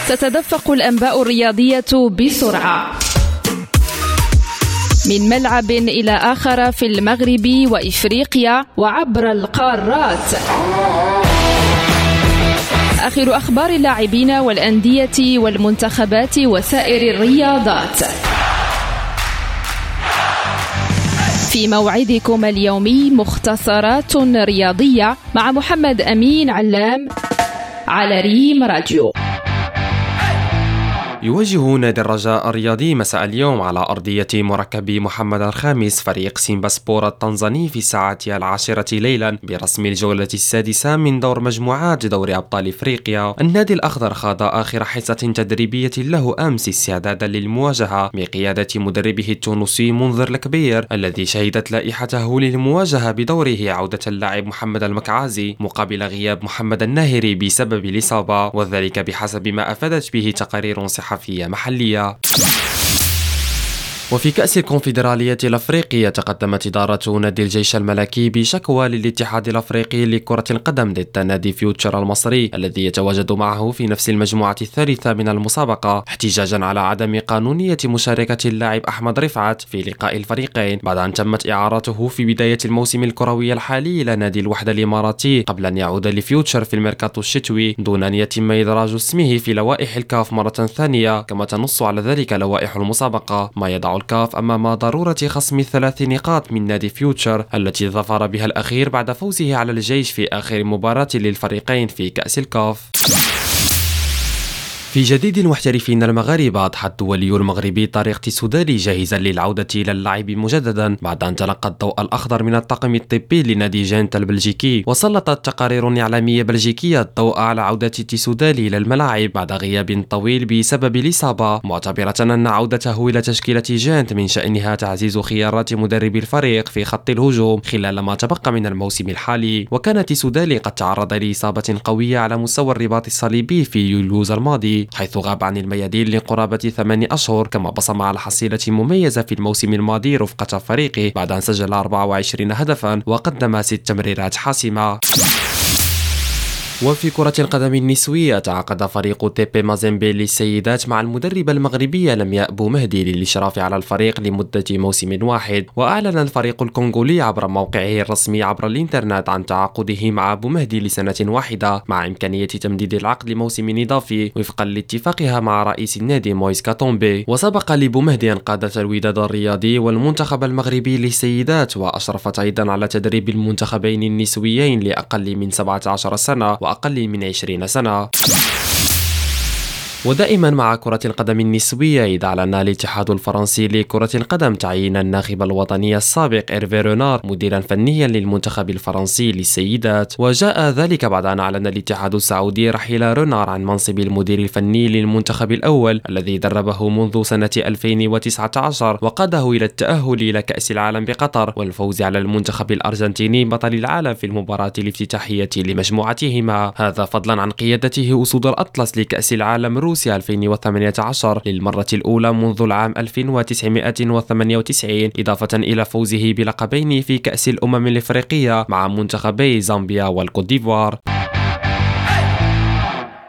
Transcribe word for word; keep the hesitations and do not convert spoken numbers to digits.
تتدفق الأنباء الرياضية بسرعة من ملعب إلى آخر في المغرب وإفريقيا وعبر القارات. آخر أخبار اللاعبين والأندية والمنتخبات وسائر الرياضات في موعدكم اليومي مختصرات رياضية مع محمد أمين علام على ريم راديو. يواجه نادي الرجاء الرياضي مساء اليوم على أرضية مركب محمد الخامس فريق سيمبا سبور التنزاني في الساعة العاشرة ليلا برسم الجولة السادسة من دور مجموعات دوري أبطال إفريقيا. النادي الأخضر خاض آخر حصة تدريبية له أمس استعدادا للمواجهة بقيادة مدربه التونسي منذر الكبير الذي شهدت لائحته للمواجهة بدوره عودة اللاعب محمد المكعازي مقابل غياب محمد الناهري بسبب الإصابة، وذلك بحسب ما أفادت به تقارير صحية محلية. وفي كأس الكونفدرالية الأفريقية تقدمت إدارة نادي الجيش الملكي بشكوى للاتحاد الأفريقي لكرة القدم ضد نادي فيوتشر المصري الذي يتواجد معه في نفس المجموعة الثالثة من المسابقة، احتجاجا على عدم قانونية مشاركة اللاعب أحمد رفعت في لقاء الفريقين بعد أن تمت إعارته في بداية الموسم الكروي الحالي إلى نادي الوحدة الإماراتي قبل أن يعود لفيوتشر في الميركاتو الشتوي دون أن يتم إدراج اسمه في لوائح الكاف مرة ثانية كما تنص على ذلك لوائح المسابقة، ما يضع الكاف أمام ضرورة خصم ثلاث نقاط من نادي فيوتشر التي ظفر بها الأخير بعد فوزه على الجيش في آخر مباراة للفريقين في كأس الكاف. في جديد المحترفين المغاربة أضحى الدولي المغربي طارق تيسودالي جاهزا للعودة إلى اللعب مجددا بعد أن تلقى الضوء الأخضر من الطاقم الطبي لنادي جنت البلجيكي. وسلطت تقارير إعلامية بلجيكية الضوء على عودة تيسودالي إلى الملاعب بعد غياب طويل بسبب الإصابة، معتبرة أن عودته إلى تشكيلة جنت من شأنها تعزيز خيارات مدرب الفريق في خط الهجوم خلال ما تبقى من الموسم الحالي. وكان تيسودالي قد تعرض لإصابة قوية على مستوى الرباط الصليبي في يوليوز الماضي حيث غاب عن الميادين لقرابة ثمانية أشهر، كما بصم على حصيلة مميزة في الموسم الماضي رفقة فريقه بعد أن سجل أربعة وعشرين هدفا وقدم ست تمريرات حاسمة. وفي كرة القدم النسوية تعاقد فريق تيبي مازيمبي للسيدات مع المدرب المغربي لمياء بومهدي للإشراف على الفريق لمدة موسم واحد. وأعلن الفريق الكونغولي عبر موقعه الرسمي عبر الإنترنت عن تعاقده مع بومهدي لسنة واحدة مع إمكانية تمديد العقد لموسم إضافي وفقا لاتفاقها مع رئيس النادي مويس كاتومبي. وسبق لبومهدي أن قادت الوداد الرياضي والمنتخب المغربي للسيدات وأشرفت أيضا على تدريب المنتخبين النسويين لأقل من سبعة عشر سنة وأقل من عشرين سنة. ودائما مع كرة القدم النسوية، إذ أعلن الاتحاد الفرنسي لكرة القدم تعيين الناخب الوطني السابق إيرفي رونار مديرا فنيا للمنتخب الفرنسي للسيدات، وجاء ذلك بعد أن أعلن الاتحاد السعودي رحيل رونار عن منصب المدير الفني للمنتخب الأول الذي دربه منذ سنة ألفين وتسعة عشر وقاده إلى التأهل إلى كأس العالم بقطر والفوز على المنتخب الأرجنتيني بطل العالم في المباراة الافتتاحية لمجموعتهما، هذا فضلا عن قيادته أسود الأطلس لكأس العالم روسيا ألفين وثمانية عشر للمرة الأولى منذ العام ألف وتسعمائة وثمانية وتسعين، إضافة إلى فوزه بلقبين في كأس الأمم الإفريقية مع منتخبي زامبيا والكوت ديفوار.